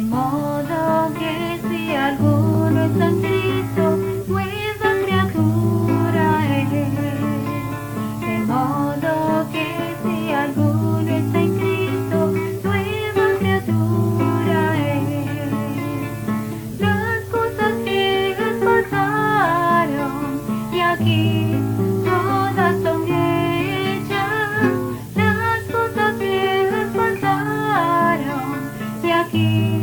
modo que si alguno está en Cristo, nueva criatura es. De modo que si alguno está en Cristo, nueva criatura es. Las cosas viejas pasaron y aquí todas son hechas. Las cosas viejas pasaron y aquí